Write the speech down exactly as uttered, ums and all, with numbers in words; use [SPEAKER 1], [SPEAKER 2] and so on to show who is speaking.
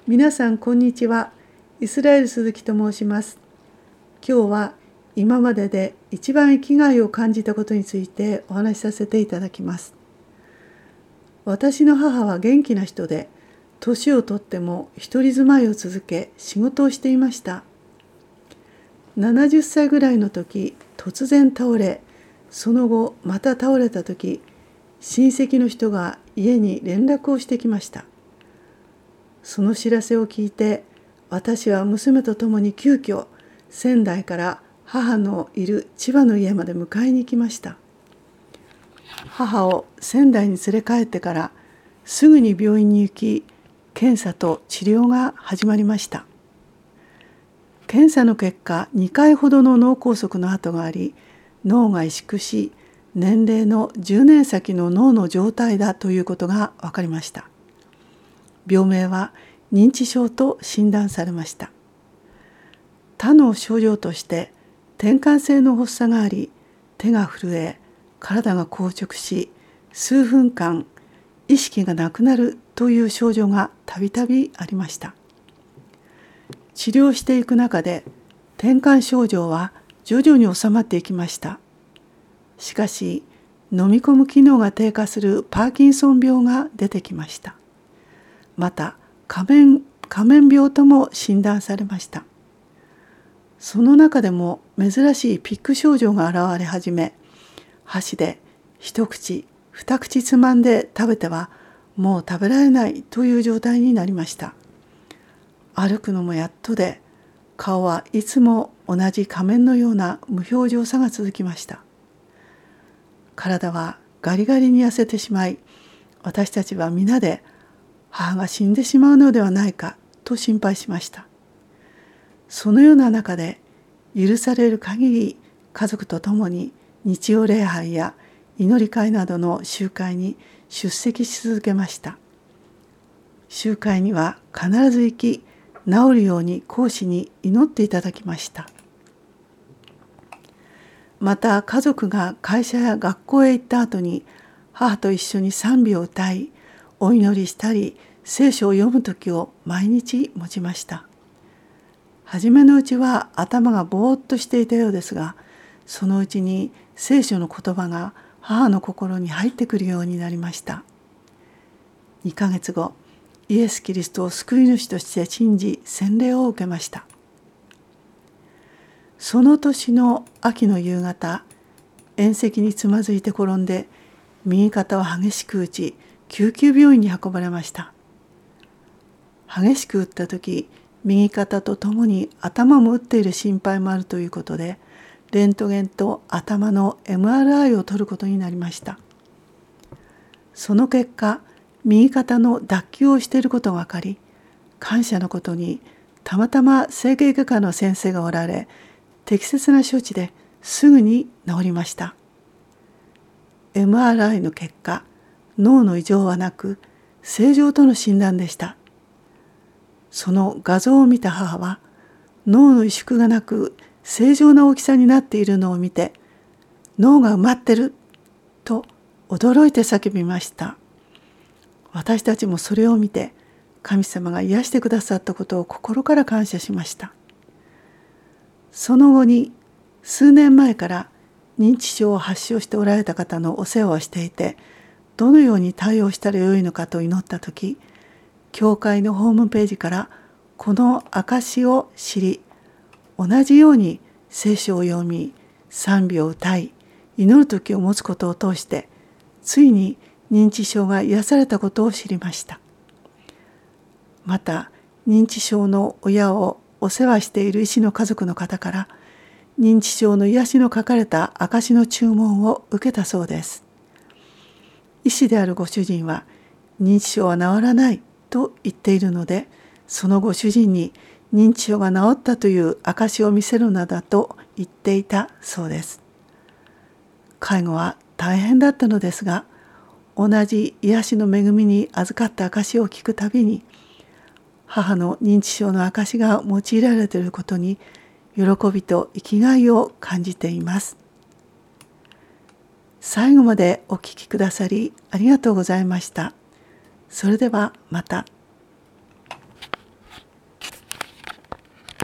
[SPEAKER 1] 皆さんこんにちは。イスラエル鈴木と申します。今日は今までで一番生きがいを感じたことについてお話しさせていただきます。私の母は元気な人で、年をとっても一人住まいを続け仕事をしていました。ななじゅっさいぐらいの時、突然倒れ、その後また倒れた時、親戚の人が家に連絡をしてきました。その知らせを聞いて、私は娘と共に急遽仙台から母のいる千葉の家まで迎えに行きました。母を仙台に連れ帰ってからすぐに病院に行き、検査と治療が始まりました。検査の結果、にかいほどの脳梗塞の跡があり、脳が萎縮し、年齢のじゅうねん先の脳の状態だということが分かりました。病名は認知症と診断されました。他の症状として転換性の発作があり、手が震え、体が硬直し、数分間意識がなくなるという症状がたびたびありました。治療していく中で転換症状は徐々に収まっていきました。しかし、飲み込む機能が低下するパーキンソン病が出てきました。また仮面、仮面病とも診断されました。その中でも珍しいピック症状が現れ始め、箸で一口二口つまんで食べてはもう食べられないという状態になりました。歩くのもやっとで、顔はいつも同じ仮面のような無表情さが続きました。体はガリガリに痩せてしまい、私たちは皆で母が死んでしまうのではないかと心配しました。そのような中で、許される限り家族と共に日曜礼拝や祈り会などの集会に出席し続けました。集会には必ず行き、治るように講師に祈っていただきました。また家族が会社や学校へ行った後に母と一緒に賛美を歌い、お祈りしたり聖書を読む時を毎日持ちました。はじめのうちは頭がぼーっとしていたようですが、そのうちに聖書の言葉が母の心に入ってくるようになりました。にかげつご、イエス・キリストを救い主として信じ洗礼を受けました。その年の秋の夕方、縁石につまずいて転んで右肩を激しく打ち、救急病院に運ばれました。激しく打った時、右肩とともに頭も打っている心配もあるということで、レントゲンと頭の エムアールアイ を取ることになりました。その結果、右肩の脱臼をしていることが分かり、感謝のことにたまたま整形外科の先生がおられ、適切な処置ですぐに治りました。エムアールアイ の結果、脳の異常はなく正常との診断でした。その画像を見た母は、脳の萎縮がなく正常な大きさになっているのを見て、脳が埋まってると驚いて叫びました。私たちもそれを見て、神様が癒してくださったことを心から感謝しました。その後に数年前から認知症を発症しておられた方のお世話をしていて、どのように対応したらよいのかと祈ったとき、教会のホームページからこの証を知り、同じように聖書を読み、賛美を歌い、祈る時を持つことを通して、ついに認知症が癒されたことを知りました。また、認知症の親をお世話している医師の家族の方から、認知症の癒しの書かれた証の注文を受けたそうです。医師であるご主人は、認知症は治らないと言っているので、そのご主人に認知症が治ったという証を見せるのだと言っていたそうです。介護は大変だったのですが、同じ癒しの恵みに預かった証を聞くたびに、母の認知症の証が用いられていることに喜びと生きがいを感じています。最後までお聞きくださりありがとうございました。それではまた。